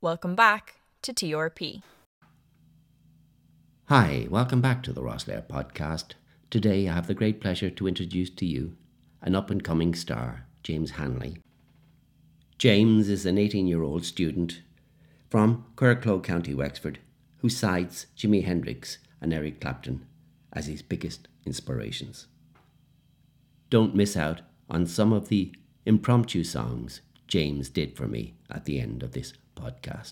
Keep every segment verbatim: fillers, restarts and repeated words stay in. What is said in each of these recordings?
Welcome back to T R P. Hi, welcome back to the Rosslare podcast. Today I have the great pleasure to introduce to you an up-and-coming star, James Hanley. James is an eighteen-year-old student from Corclough, County Wexford, who cites Jimi Hendrix and Eric Clapton as his biggest inspirations. Don't miss out on some of the impromptu songs James did for me at the end of this podcast.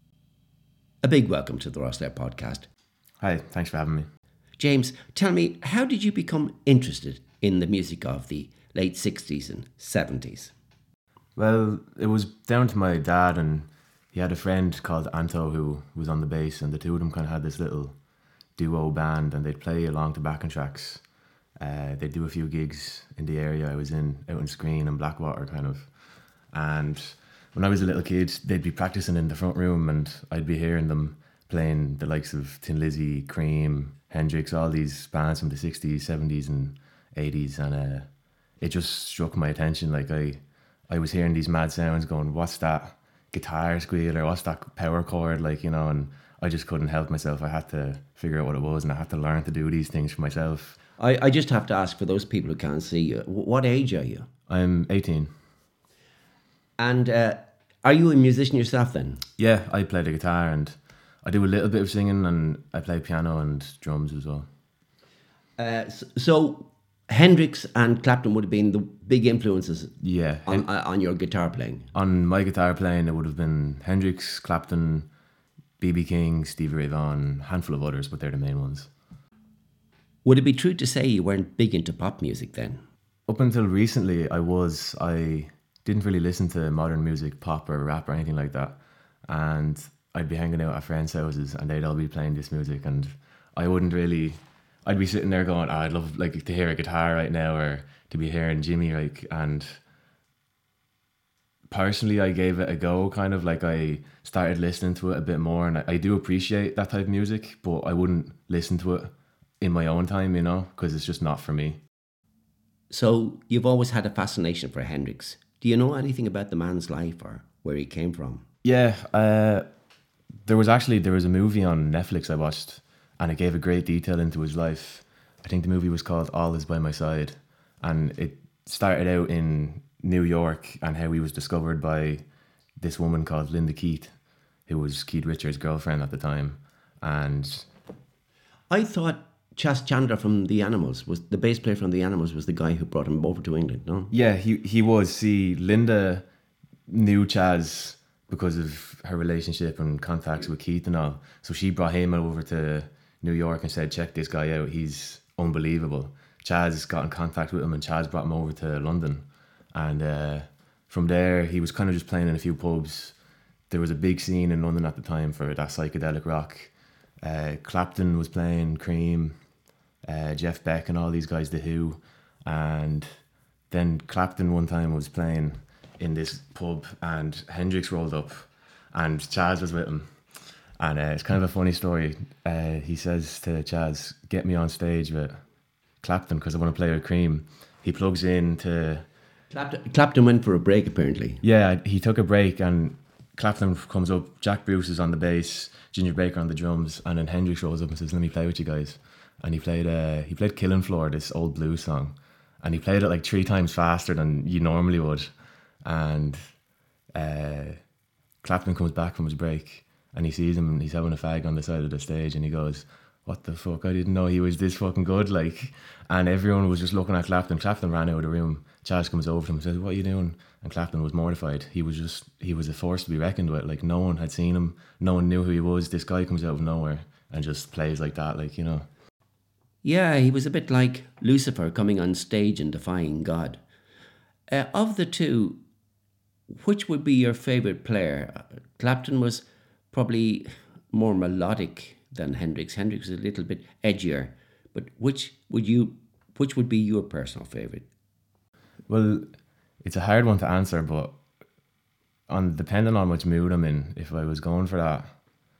A big welcome to the Rosslare podcast. Hi, thanks for having me. James, tell me, how did you become interested in the music of the late sixties and seventies? Well, it was down to my dad, and he had a friend called Anto who was on the bass, and the two of them kind of had this little duo band, and they'd play along to backing tracks. Uh, they'd do a few gigs in the area I was in, out in Screen and Blackwater kind of. And when I was a little kid, they'd be practicing in the front room, and I'd be hearing them playing the likes of Tin Lizzy, Cream, Hendrix, all these bands from the sixties, seventies and eighties, and uh, it just struck my attention. Like I, I was hearing these mad sounds going, what's that guitar squeal, or what's that power chord, like, you know, and I just couldn't help myself. I had to figure out what it was, and I had to learn to do these things for myself. I, I just have to ask, for those people who can't see you, what age are you? I'm eighteen. And uh, are you a musician yourself then? Yeah, I play the guitar, and I do a little bit of singing, and I play piano and drums as well. Uh, so, so Hendrix and Clapton would have been the big influences Yeah. on, uh, on your guitar playing? On my guitar playing, it would have been Hendrix, Clapton, B B King, Stevie Ray Vaughan, a handful of others, but they're the main ones. Would it be true to say you weren't big into pop music then? Up until recently, I was. I didn't really listen to modern music, pop or rap or anything like that. And I'd be hanging out at friends' houses, and they'd all be playing this music, and I wouldn't really... I'd be sitting there going, oh, I'd love like to hear a guitar right now, or to be hearing Jimmy, like, and personally I gave it a go, kind of like I started listening to it a bit more, and I, I do appreciate that type of music, but I wouldn't listen to it in my own time, you know, because it's just not for me. So you've always had a fascination for Hendrix. Do you know anything about the man's life or where he came from? Yeah, uh, there was actually, there was a movie on Netflix I watched, and it gave a great detail into his life. I think the movie was called All Is By My Side, and it started out in New York and how he was discovered by this woman called Linda Keith, who was Keith Richards' girlfriend at the time. And I thought Chas Chandler from The Animals, was the bass player from The Animals, was the guy who brought him over to England, no? yeah, he, he was. See, Linda knew Chaz because of her relationship and contacts with Keith and all. So she brought him over to New York and said, check this guy out, he's unbelievable. Chaz got in contact with him, and Chaz brought him over to London. And uh, from there, he was kind of just playing in a few pubs. There was a big scene in London at the time for that psychedelic rock. Uh, Clapton was playing, Cream, uh, Jeff Beck and all these guys, The Who. And then Clapton one time was playing in this pub, and Hendrix rolled up, and Chaz was with him. And uh, it's kind of a funny story. Uh, he says to Chaz, get me on stage with Clapton because I want to play with Cream. He plugs in to... Clapton, Clapton went for a break, apparently. Yeah, he took a break, and Clapton comes up, Jack Bruce is on the bass, Ginger Baker on the drums, and then Hendrix rolls up and says, let me play with you guys. And he played uh, he played Killing Floor, this old blues song. And he played it like three times faster than you normally would. And uh, Clapton comes back from his break, and he sees him, and he's having a fag on the side of the stage, and he goes, what the fuck, I didn't know he was this fucking good, like. And everyone was just looking at Clapton. Clapton ran out of the room. Chaz comes over to him and says, what are you doing? And Clapton was mortified. He was just, he was a force to be reckoned with. Like, no one had seen him. No one knew who he was. This guy comes out of nowhere and just plays like that, like, you know. Yeah, he was a bit like Lucifer coming on stage and defying God. Uh, of the two, which would be your favourite player? Clapton was probably more melodic than Hendrix. Hendrix was a little bit edgier. But which would you, which would be your personal favourite? Well, it's a hard one to answer, but on depending on which mood I'm in, if I was going for that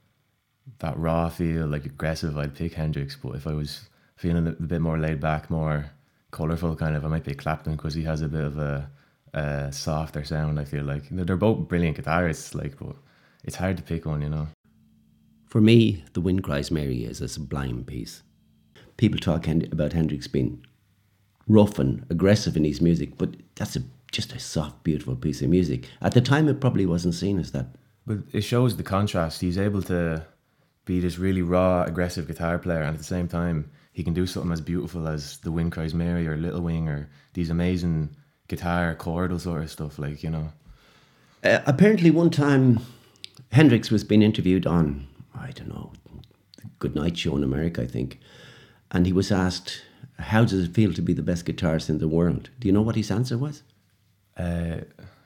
that raw feel, like aggressive, I'd pick Hendrix. But if I was feeling a bit more laid back, more colourful kind of, I might pick Clapton because he has a bit of a, a softer sound, I feel like. They're both brilliant guitarists, like, but it's hard to pick one, you know. For me, The Wind Cries Mary is a sublime piece. People talk Hen- about Hendrix being rough and aggressive in his music, but that's a, just a soft, beautiful piece of music. At the time, it probably wasn't seen as that. But it shows the contrast. He's able to be this really raw, aggressive guitar player, and at the same time, he can do something as beautiful as The Wind Cries Mary or Little Wing or these amazing guitar chordal sort of stuff, like, you know. Uh, apparently, one time, Hendrix was being interviewed on, I don't know, the Good Night Show in America, I think, and he was asked, how does it feel to be the best guitarist in the world? Do you know what his answer was? Uh,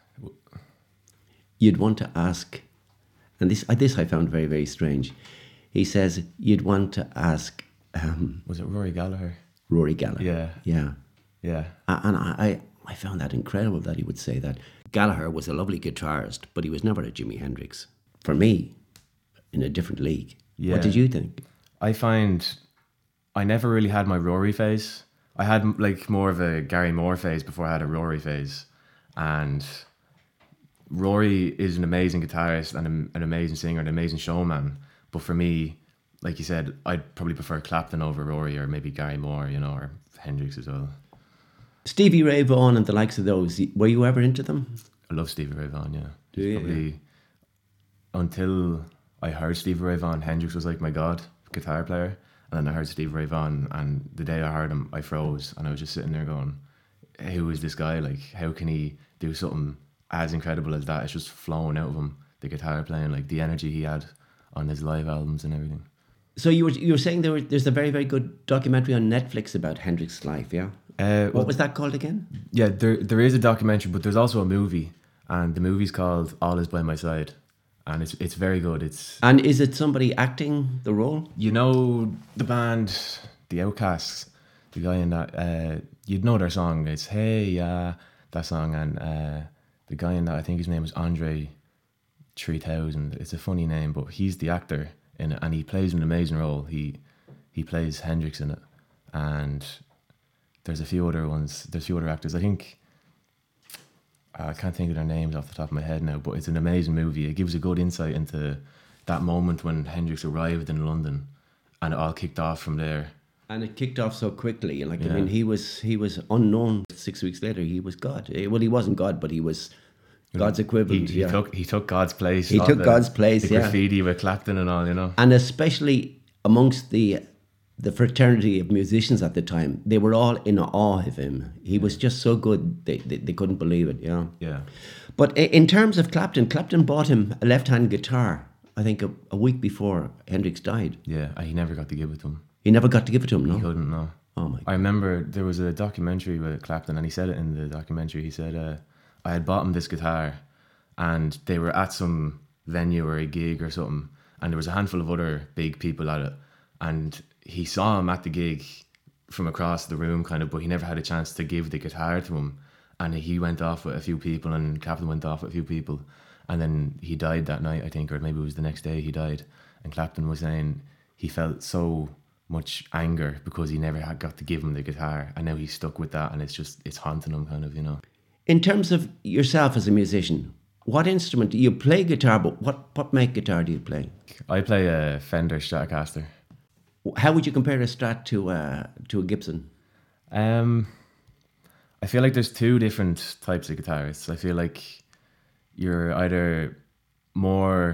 You'd want to ask, and this uh, this I found very, very strange. He says, you'd want to ask... Um, was it Rory Gallagher? Rory Gallagher. Yeah. Yeah. Yeah. Uh, and I, I, I found that incredible that he would say that. Gallagher was a lovely guitarist, but he was never a Jimi Hendrix. For me, in a different league. Yeah. What did you think? I find I never really had my Rory phase. I had like more of a Gary Moore phase before I had a Rory phase. And Rory is an amazing guitarist and a, an amazing singer, an amazing showman. But for me, like you said, I'd probably prefer Clapton over Rory, or maybe Gary Moore, you know, or Hendrix as well. Stevie Ray Vaughan and the likes of those, were you ever into them? I love Stevie Ray Vaughan, yeah. Do you? Probably until I heard Stevie Ray Vaughan, Hendrix was like my god guitar player. And then I heard Stevie Ray Vaughan, and the day I heard him, I froze, and I was just sitting there going, who is this guy? Like, how can he do something as incredible as that? It's just flowing out of him, the guitar playing, like the energy he had on his live albums and everything. So you were you were saying there were, there's a very, very good documentary on Netflix about Hendrix's life, yeah? Uh, What was that called again? Yeah, there there is a documentary, but there's also a movie, and the movie's called All Is By My Side, and it's it's very good. It's And is it somebody acting the role? You know the band, The Outcasts, the guy in that, uh, you'd know their song. It's Hey Ya, that song, and uh, the guy in that, I think his name is Andre three thousand. It's a funny name, but he's the actor in it, and he plays an amazing role. He he plays Hendrix in it, and there's a few other ones. There's a few other actors. I think I can't think of their names off the top of my head now, but it's an amazing movie. It gives a good insight into that moment when Hendrix arrived in London, and it all kicked off from there. And it kicked off so quickly. Like, Yeah. I mean, he was he was unknown. Six weeks later, he was God. Eh, Well, he wasn't God, but he was God's He, equivalent. he yeah. took he took God's place. He all took the- God's place, The yeah. graffiti with Clapton and all, you know. And especially amongst the the fraternity of musicians at the time, they were all in awe of him. He was just so good, they, they, they couldn't believe it, yeah. Yeah. But i- in terms of Clapton, Clapton bought him a left-hand guitar, I think a, a week before Hendrix died. Yeah, and he never got to give it to him. He never got to give it to him, no? He couldn't, no. Oh my I remember there was a documentary with Clapton, and he said it in the documentary. He said, uh, I had bought him this guitar, and they were at some venue or a gig or something, and there was a handful of other big people at it, and he saw him at the gig from across the room, kind of, but he never had a chance to give the guitar to him. And he went off with a few people, and Clapton went off with a few people, and then he died that night, I think, or maybe it was the next day he died. And Clapton was saying he felt so much anger because he never had got to give him the guitar, and now he's stuck with that, and it's just it's haunting him, kind of, you know. In terms of yourself as a musician, what instrument do you play? Guitar, but what what make guitar do you play? I play a Fender Stratocaster. How would you compare a Strat to uh, to a Gibson? Um, I feel like there's two different types of guitarists. I feel like you're either more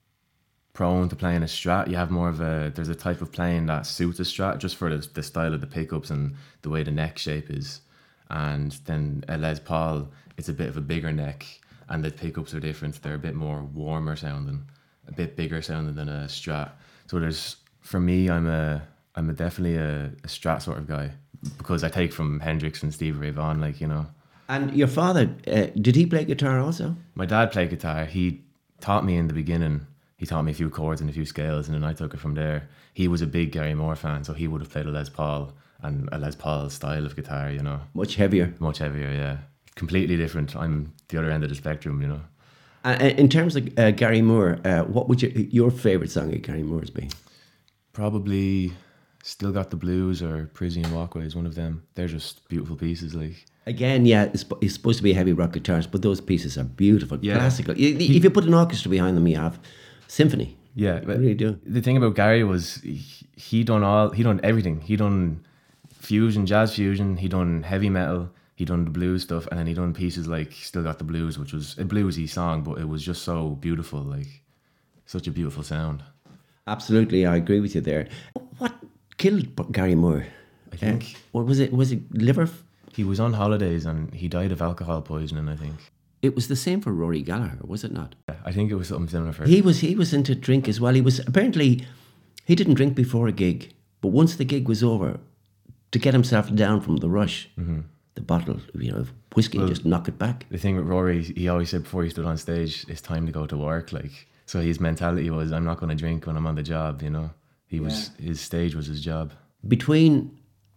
prone to playing a Strat. You have more of a, there's a type of playing that suits a Strat just for the, the style of the pickups and the way the neck shape is. And then a Les Paul, it's a bit of a bigger neck, and the pickups are different. They're a bit more warmer sounding, a bit bigger sounding than a Strat. So there's, for me, I'm a, I'm a definitely a, a Strat sort of guy, because I take from Hendrix and Stevie Ray Vaughan, like, you know. And your father, uh, did he play guitar also? My dad played guitar. He taught me in the beginning. He taught me a few chords and a few scales, and then I took it from there. He was a big Gary Moore fan, so he would have played a Les Paul, and a Les Paul style of guitar, you know. Much heavier. Much heavier, yeah. Completely different. I'm the other end of the spectrum, you know. Uh, in terms of uh, Gary Moore, uh, what would you, your favourite song of Gary Moore's be? Probably Still Got the Blues or Parisian Walkway is one of them. They're just beautiful pieces. Like Again, yeah, it's, it's supposed to be a heavy rock guitarist, but those pieces are beautiful, Yeah. classical. Y- If you put an orchestra behind them, you have symphony. yeah, You but really do. the thing about Gary was he, he done all he done everything. He done fusion, jazz fusion. He done heavy metal. He done the blues stuff, and then he done pieces like Still Got the Blues, which was a bluesy song, but it was just so beautiful. Like such a beautiful sound. Absolutely, I agree with you there. What killed Gary Moore? I think Uh, what was it? Was it liver? he was on holidays and he died of alcohol poisoning. I think. It was the same for Rory Gallagher, was it not? I think it was something similar for He was he was into drink as well. He was apparently he didn't drink before a gig, but once the gig was over, to get himself down from the rush, the bottle, you know, of whiskey, just knock it back. the thing with Rory. He always said before he stood on stage, "It's time to go to work." Like so, his mentality was, "I'm not going to drink when I'm on the job." You know, he was his stage was his job. Between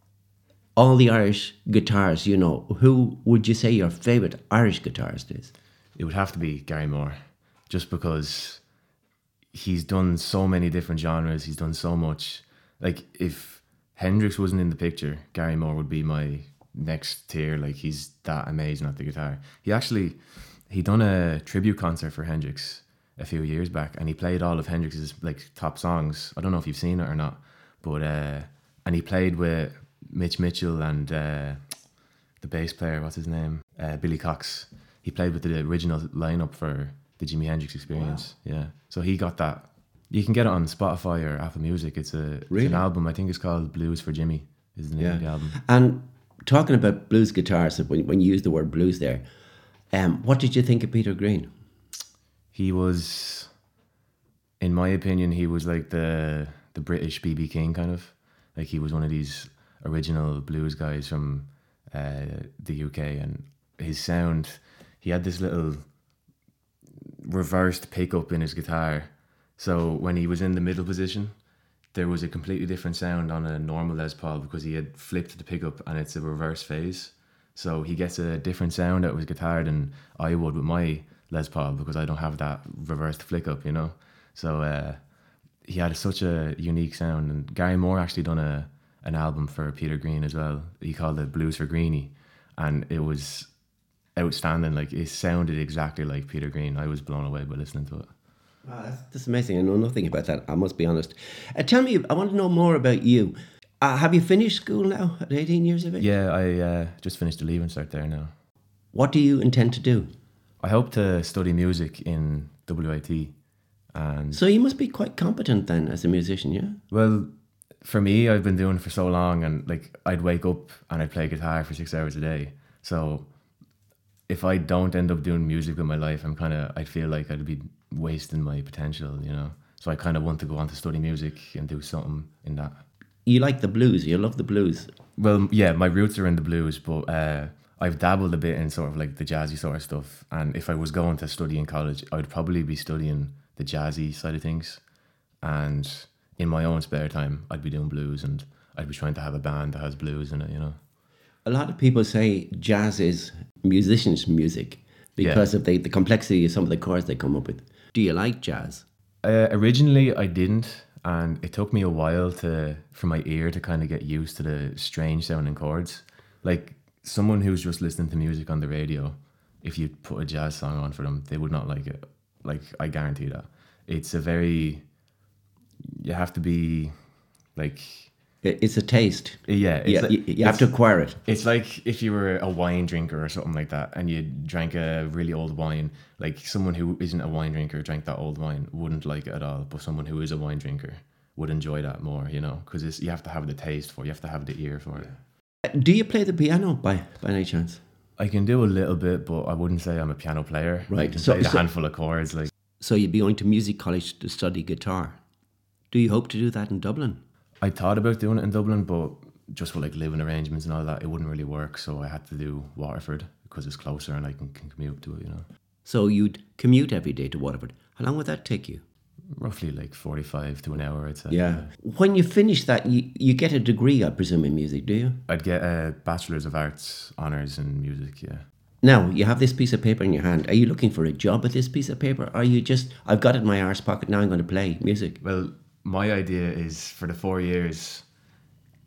all the Irish guitars, you know, who would you say your favourite Irish guitarist is? It would have to be Gary Moore, just because he's done so many different genres. He's done so much. Like if Hendrix wasn't in the picture, Gary Moore would be my next tier. Like he's that amazing at the guitar. He actually he done a tribute concert for Hendrix a few years back, and he played all of Hendrix's like top songs. I don't know if you've seen it or not, but uh, and he played with Mitch Mitchell and uh, the bass player. What's his name? Uh, Billy Cox. He played with the original lineup for the Jimi Hendrix Experience. Yeah, so he got that. You can get it on Spotify or Apple Music. It's a it's Really? an album. I think it's called Blues for Jimmy. Is the name of the album. And talking about blues guitarists, when, when you use the word blues there, um, what did you think of Peter Green? He was, in my opinion, he was like the the British B B King kind of. Like he was one of these original blues guys from uh, the U K, and his sound. He had this little reversed pickup in his guitar, so when he was in the middle position, there was a completely different sound on a normal Les Paul because he had flipped the pickup and it's a reverse phase. So he gets a different sound out of his guitar than I would with my Les Paul because I don't have that reversed flick up, you know. So uh, he had such a unique sound, and Gary Moore actually done a an album for Peter Green as well. He called it Blues for Greenie, and it was outstanding. Like it sounded exactly like Peter Green. I was blown away by listening to it. Wow, that's, that's amazing. I know nothing about that, I must be honest. Uh, tell me, I want to know more about you. Uh, have you finished school now at eighteen years of age? Yeah, I uh, just finished the Leaving Cert there now. What do you intend to do? I hope to study music in W I T, and So you must be quite competent then as a musician, yeah? well, for me, I've been doing it for so long, and like I'd wake up and I'd play guitar for six hours a day. So if I don't end up doing music with my life, I'm kind of I feel like I'd be wasting my potential, you know. So I kind of want to go on to study music and do something in that. You like the blues, you love the blues. Well, yeah, my roots are in the blues, but uh, I've dabbled a bit in sort of like the jazzy sort of stuff. And if I was going to study in college, I would probably be studying the jazzy side of things. And in my own spare time, I'd be doing blues, and I'd be trying to have a band that has blues in it, you know. A lot of people say jazz is musicians' music because of the, the complexity of some of the chords they come up with. Do you like jazz? Uh, originally, I didn't, and it took me a while to for my ear to kind of get used to the strange sounding chords. Like someone who's just listening to music on the radio, if you put a jazz song on for them, they would not like it. Like I guarantee that. It's a very, you have to be like, It- It's a taste. yeah, it's Yeah, like- you, you have to it's- acquire it. It's like if you were a wine drinker or something like that, and you drank a really old wine. Like someone who isn't a wine drinker drank that old wine wouldn't like it at all, but someone who is a wine drinker would enjoy that more, you know, because you have to have the taste for it, you have to have the ear for it. Do you play the piano by, by any chance? I can do a little bit, but I wouldn't say I'm a piano player. Right, I can so- play a so- handful of chords. Like So you'd be going to music college to study guitar. Do you hope to do that in Dublin? I thought about doing it in Dublin, but just with like living arrangements and all that, it wouldn't really work. So I had to do Waterford because it's closer and I can, can commute to it, you know. So you'd commute every day to Waterford. How long would that take you? Roughly like forty-five to an hour, I'd say. Yeah. When you finish that, you, you get a degree, I presume, in music, do you? I'd get a Bachelor's of Arts honours in music, yeah. Now, you have this piece of paper in your hand. Are you looking for a job with this piece of paper? Or are you just, I've got it in my arse pocket, now I'm going to play music? Well, my idea is for the four years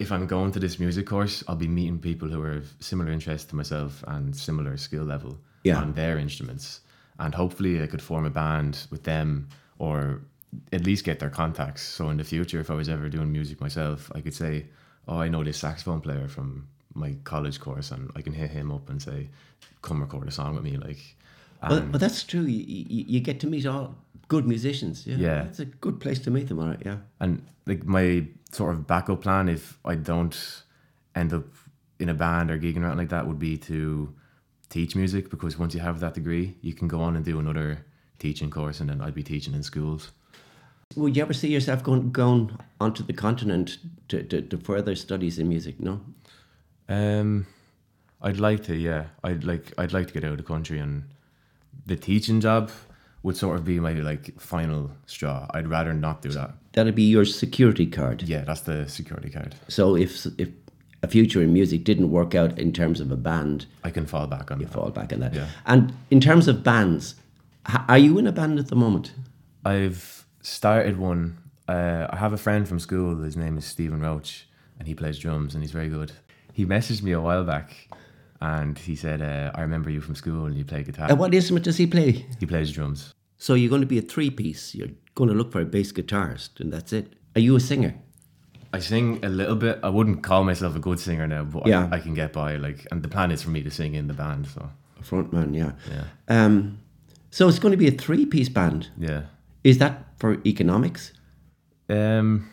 if I'm going to this music course, I'll be meeting people who are of similar interest to myself and similar skill level Yeah. on their instruments. And hopefully I could form a band with them, or at least get their contacts. So in the future, if I was ever doing music myself, I could say, oh, I know this saxophone player from my college course, and I can hit him up and say, come record a song with me. Like, Well, and- well, that's true. You, you, you get to meet all good musicians. Yeah. Yeah. It's a good place to meet them, all right, yeah. And like my sort of backup plan, if I don't end up in a band or gigging around like that, would be to teach music, because once you have that degree, you can go on and do another teaching course, and then I'd be teaching in schools. Would you ever see yourself going going onto the continent to, to, to further studies in music? No? Um, I'd like to, yeah. I'd like I'd like to get out of the country, and the teaching job would sort of be my like final straw. I'd rather not do that. That'd be your security card. Yeah, that's the security card. So if if a future in music didn't work out in terms of a band, I can fall back on you that. fall back on that. Yeah. And in terms of bands, h- are you in a band at the moment? I've started one. Uh, I have a friend from school. His name is Stephen Roach, and he plays drums, and he's very good. He messaged me a while back, and he said, uh, "I remember you from school, and you play guitar." And what instrument does he play? He plays drums. So you're going to be a three-piece. You're going to look for a bass guitarist, and that's it. Are you a singer? I sing a little bit. I wouldn't call myself a good singer now, but Yeah. I, I can get by. Like, and the plan is for me to sing in the band. So A frontman, yeah. yeah, Um, so it's going to be a three-piece band. yeah. Is that for economics? Um,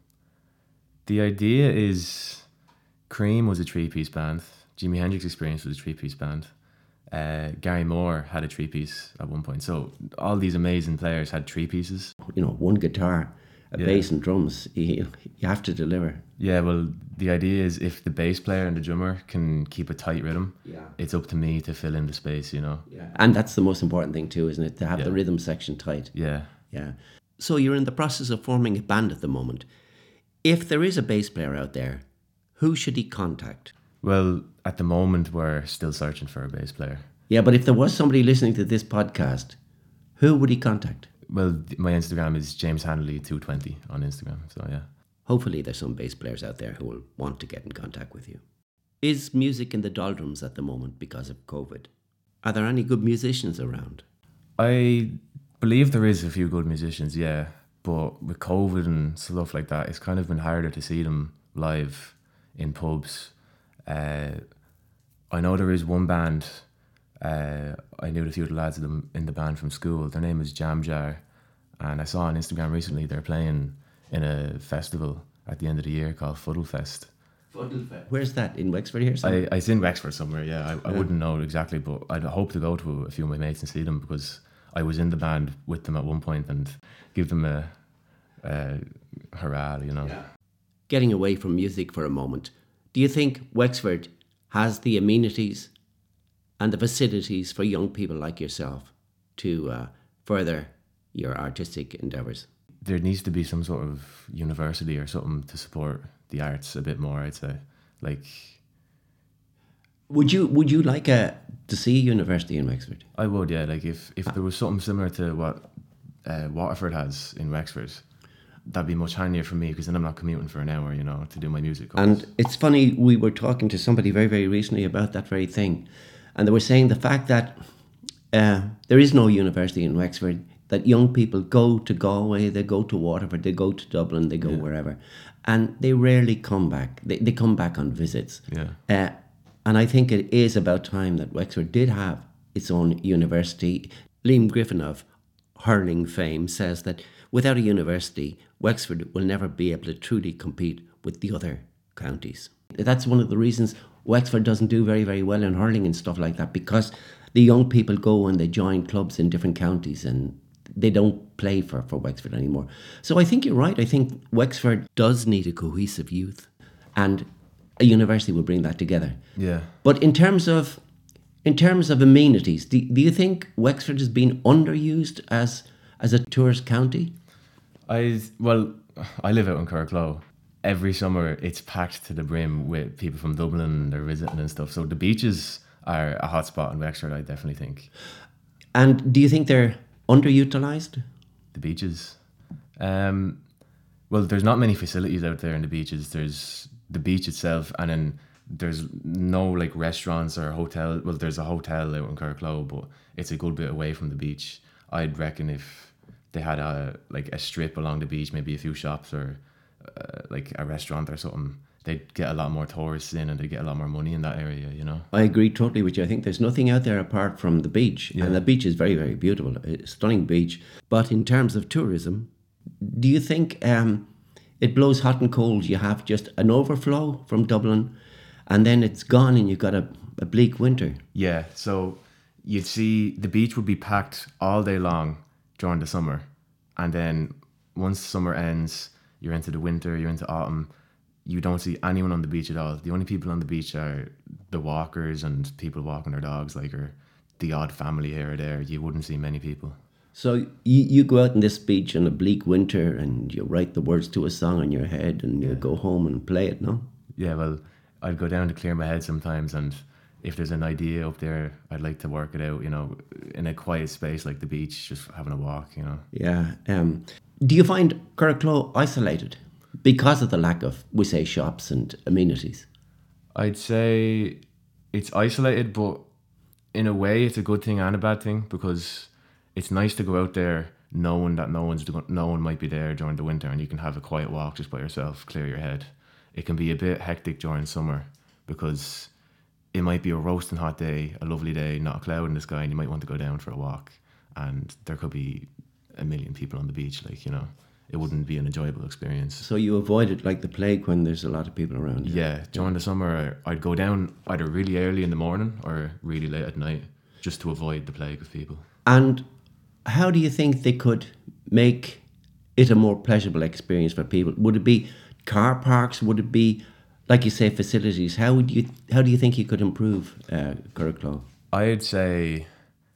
the idea is, Cream was a three-piece band. Jimi Hendrix Experience was a three-piece band. Uh, Gary Moore had a three-piece at one point. So all these amazing players had three pieces. You know, one guitar, a Yeah. bass and drums. You, you have to deliver. Yeah, well, the idea is if the bass player and the drummer can keep a tight rhythm, Yeah. it's up to me to fill in the space, you know? Yeah. And that's the most important thing too, isn't it? To have the Yeah. rhythm section tight. Yeah. Yeah. So you're in the process of forming a band at the moment. If there is a bass player out there, who should he contact? Well, at the moment, we're still searching for a bass player. Yeah, but if there was somebody listening to this podcast, who would he contact? Well, th- my Instagram is James Hanley two twenty on Instagram, so yeah. Hopefully there's some bass players out there who will want to get in contact with you. Is music in the doldrums at the moment because of COVID? Are there any good musicians around? I believe there is a few good musicians, yeah, but with COVID and stuff like that, it's kind of been harder to see them live in pubs. Uh, I know there is one band, uh, I knew a few of the lads of them in the band from school. Their name is Jam Jar, and I saw on Instagram recently they're playing in a festival at the end of the year called Fuddle Fest. Where's that? In Wexford here? somewhere? I, I it's in Wexford somewhere, yeah. I, I wouldn't know exactly, but I'd hope to go to a few of my mates and see them, because I was in the band with them at one point and give them a, a hurrah, you know. Getting away from music for a moment, do you think Wexford has the amenities and the facilities for young people like yourself to uh, further your artistic endeavours? There needs to be some sort of university or something to support the arts a bit more, I'd say. Like, Would you would you like a, to see a university in Wexford? I would, yeah. Like, if, if there was something similar to what uh, Waterford has in Wexford, that'd be much handier for me, because then I'm not commuting for an hour, you know, to do my music course. And it's funny, we were talking to somebody very, very recently about that very thing. And they were saying the fact that uh, there is no university in Wexford, that young people go to Galway, they go to Waterford, they go to Dublin, they go wherever. And they rarely come back. They, they come back on visits. Yeah. Uh, and I think it is about time that Wexford did have its own university. Liam Griffin of hurling fame says that without a university, Wexford will never be able to truly compete with the other counties. That's one of the reasons Wexford doesn't do very, very well in hurling and stuff like that, because the young people go and they join clubs in different counties and they don't play for, for Wexford anymore. So I think you're right. I think Wexford does need a cohesive youth, and a university will bring that together. Yeah. But in terms of in terms of amenities, do, do you think Wexford has been underused as as a tourist county? I well, I live out in Kirklow. Every summer, it's packed to the brim with people from Dublin. They're visiting and stuff. So the beaches are a hot spot in Wexford, I definitely think. And do you think they're underutilized? The beaches. Um, well, there's not many facilities out there in the beaches. There's the beach itself, and then there's no like restaurants or hotel. Well, there's a hotel out in Kirklow, but it's a good bit away from the beach. I'd reckon if they had a like a strip along the beach, maybe a few shops or uh, like a restaurant or something, they'd get a lot more tourists in and they'd get a lot more money in that area, you know. I agree totally with you. I think there's nothing out there apart from the beach. Yeah. And the beach is very, very beautiful. A stunning beach. But in terms of tourism, do you think um, it blows hot and cold? You have just an overflow from Dublin and then it's gone and you've got a, a bleak winter. Yeah, so you'd see the beach would be packed all day long during the summer. And then once summer ends, you're into the winter, you're into autumn, you don't see anyone on the beach at all. The only people on the beach are the walkers and people walking their dogs, like, or the odd family here or there. You wouldn't see many people. So you, you go out on this beach in a bleak winter and you write the words to a song in your head and you go home and play it, no? Yeah, well, I'd go down to clear my head sometimes, and if there's an idea up there, I'd like to work it out, you know, in a quiet space like the beach, just having a walk, you know. Yeah. Um, do you find Kirklow isolated because of the lack of, we say, shops and amenities? I'd say it's isolated, but in a way it's a good thing and a bad thing, because it's nice to go out there knowing that no one's no one might be there during the winter and you can have a quiet walk just by yourself, clear your head. It can be a bit hectic during summer because it might be a roasting hot day, a lovely day, not a cloud in the sky, and you might want to go down for a walk, and there could be a million people on the beach, like, you know, it wouldn't be an enjoyable experience. So you avoid it like the plague when there's a lot of people around. Yeah, during the summer I'd go down either really early in the morning or really late at night just to avoid the plague of people. And how do you think they could make it a more pleasurable experience for people? Would it be car parks? Would it be, like you say, facilities? How would you? How do you think you could improve uh, Kirklow? I'd say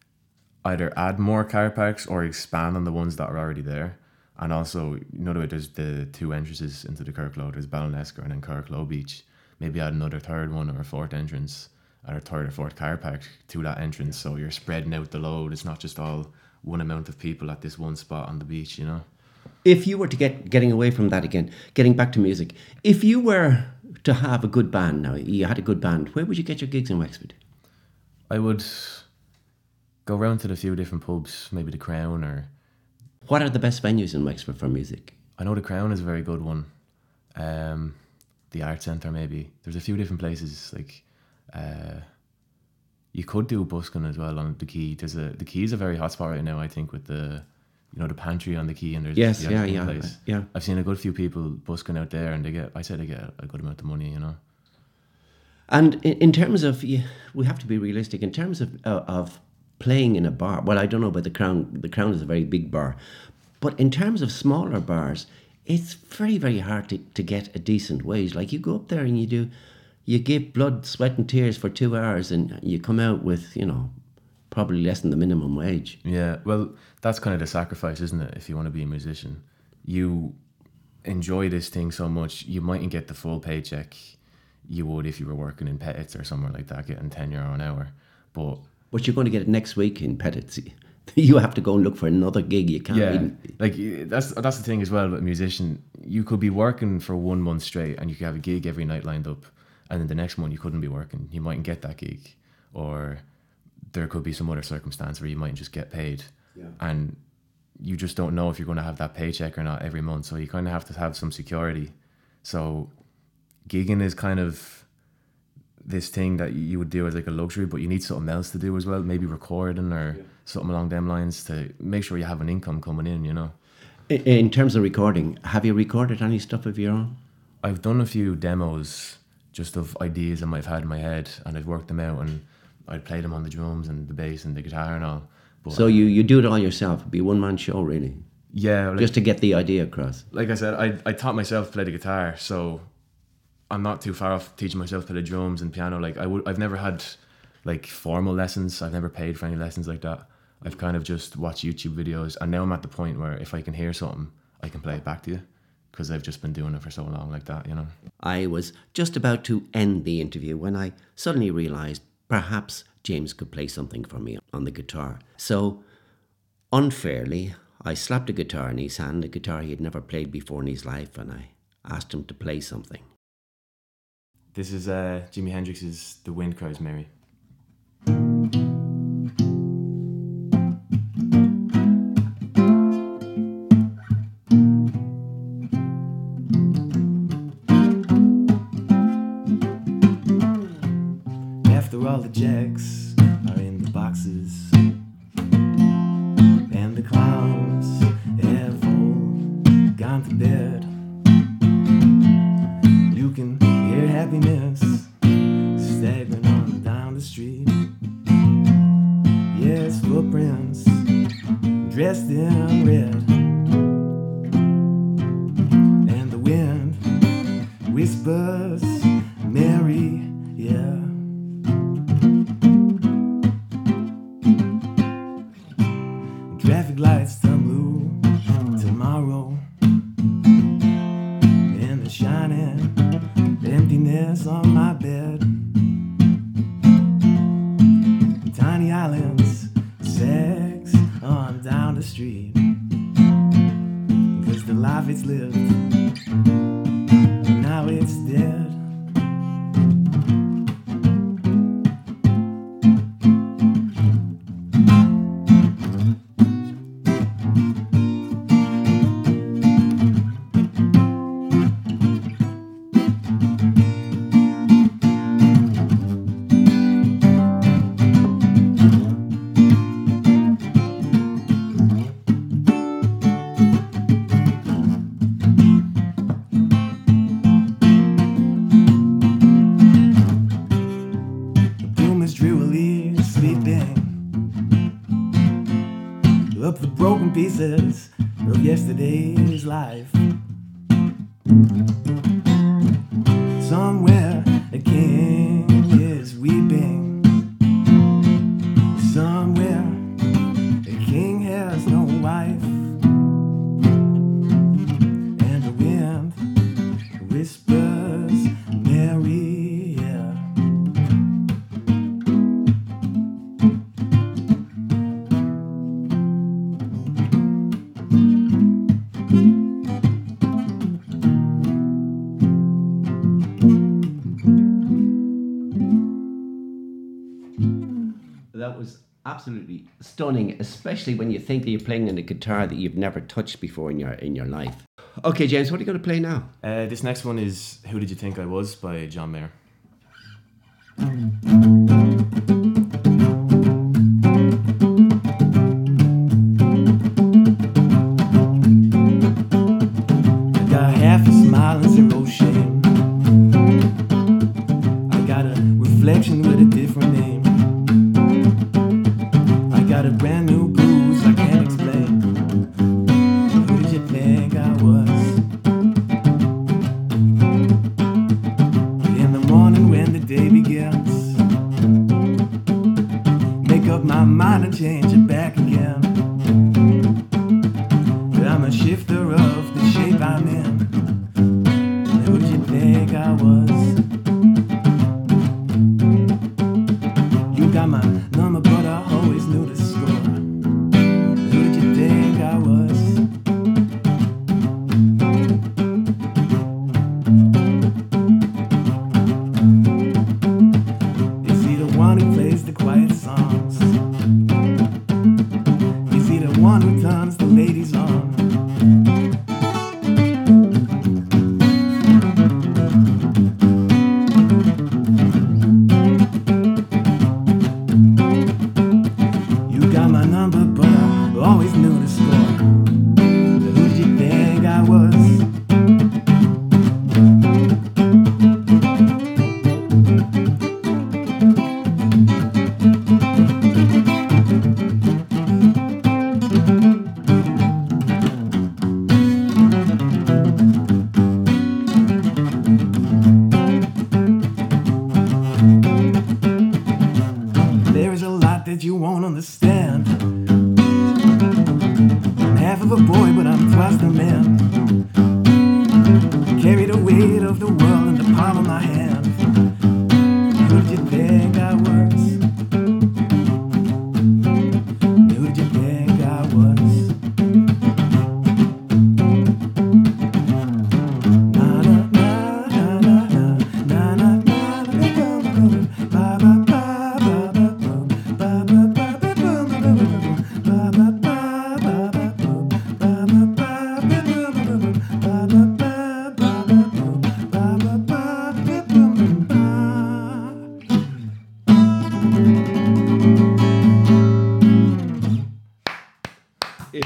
either add more car parks or expand on the ones that are already there. And also, you know, there's the two entrances into the Kirklow. There's Ballinesker and then Kirklow Beach. Maybe add another third one or a fourth entrance, or a third or fourth car park to that entrance. So you're spreading out the load. It's not just all one amount of people at this one spot on the beach, you know. If you were to get getting away from that again, getting back to music, if you were to have a good band now, you had a good band, where would you get your gigs in Wexford? I would go round to the few different pubs, maybe the Crown, or... What are the best venues in Wexford for music? I know the Crown is a very good one. Um, the Art Centre, maybe. There's a few different places, like... Uh, you could do busking as well on the Quay. There's a the Quay is a very hot spot right now, I think, with the... You know, the pantry on the Quay, and there's yes, the yeah, ice cream yeah, place. yeah. I've seen a good few people busking out there, and they get, I say they get a good amount of money, you know. And in, in terms of, yeah, we have to be realistic, in terms of uh, of playing in a bar, well, I don't know about the Crown, the Crown is a very big bar, but in terms of smaller bars, it's very, very hard to, to get a decent wage. Like, you go up there and you do, you give blood, sweat and tears for two hours and you come out with, you know, probably less than the minimum wage. Yeah, well, that's kind of the sacrifice, isn't it? If you want to be a musician, you enjoy this thing so much, you mightn't get the full paycheck you would if you were working in Pettit's or somewhere like that, getting ten euro an hour. But but you're going to get it next week in Pettit's. You have to go and look for another gig. You can't. Yeah, even... like that's that's the thing as well with a musician. You could be working for one month straight, and you could have a gig every night lined up, and then the next month you couldn't be working. You mightn't get that gig, or there could be some other circumstance where you might just get paid, yeah. and you just don't know if you're going to have that paycheck or not every month. So you kind of have to have some security. So gigging is kind of this thing that you would do as like a luxury, but you need something else to do as well, maybe recording or yeah. something along them lines to make sure you have an income coming in, you know. In, in terms of recording, have you recorded any stuff of your own? I've done a few demos just of ideas I might have had in my head, and I've worked them out, and I'd play them on the drums and the bass and the guitar and all. But, so you, you do it all yourself? It'd be a one-man show, really? Yeah. Like, just to get the idea across? Like I said, I I taught myself to play the guitar, so I'm not too far off teaching myself to play the drums and piano. Like I would, I've never had like formal lessons. I've never paid for any lessons like that. I've kind of just watched YouTube videos, and now I'm at the point where if I can hear something, I can play it back to you, because I've just been doing it for so long like that, you know. I was just about to end the interview when I suddenly realised perhaps James could play something for me on the guitar. So, unfairly, I slapped a guitar in his hand, a guitar he had never played before in his life, and I asked him to play something. This is uh, Jimi Hendrix's The Wind Cries Mary. After all the jacks are in the boxes and the clowns have all gone to bed, you can hear happiness staggering on down the street. Yes, footprints dressed in red, and the wind whispers Mary, yeah. Traffic lights turn blue tomorrow, and the shining emptiness on my bed. Tiny islands, sex on down the street, 'cause the life it's lived, now it's dead. Drearily sleeping up the broken pieces of yesterday's life. Somewhere a king is weeping. Somewhere a king has no wife, and the wind whispers Mary, yeah. That was absolutely stunning, especially when you think that you're playing on a guitar that you've never touched before in your in your life. Okay, James, what are you going to play now? Uh, this next one is Who Did You Think I Was by John Mayer. I got half a smile and zero shame. I got a reflection with a different name. I got a brand new blues I can't explain. Who did you think I was? In the morning when the day begins, make up my mind and change it back again. But I'm a shifter of the shape I'm in. Who did you think I was? You got my number, but I always knew the score. Who did you think I was? Is he the one who plays the quiet songs? Is he the one who turns the ladies on? You got my number, but I always knew the score. Who did you think I was? There is a lot that you won't understand. I'm half of a boy, but I'm twice the man. Carry the weight of the world in the palm of my hand. Who did you think I was? Who did you think I was? Na na na na na na na.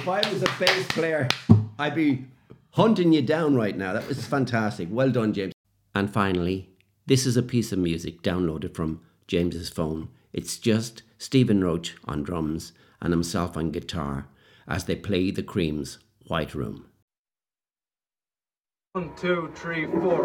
If I was a bass player, I'd be hunting you down right now. That was fantastic. Well done, James. And finally, this is a piece of music downloaded from James's phone. It's just Stephen Roach on drums and himself on guitar as they play the Cream's White Room. One, two, three, four.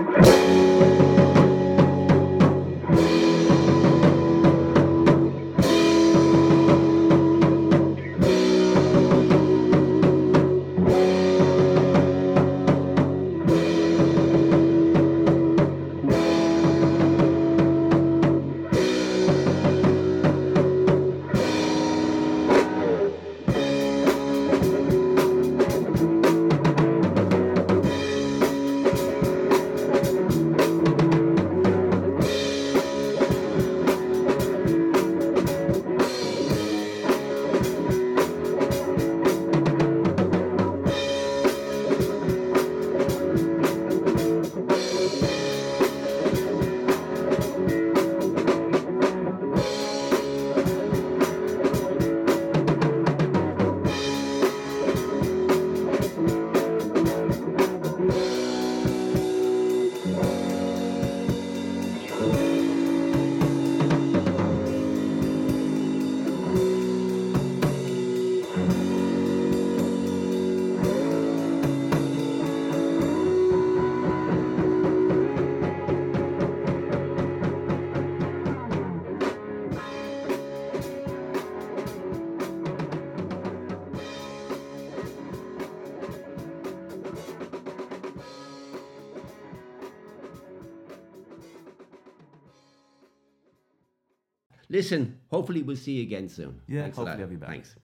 Listen, hopefully we'll see you again soon. Yeah, Thanks a hopefully lot. I'll be back. Thanks.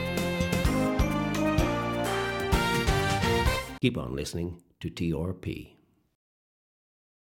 Keep on listening to T R P.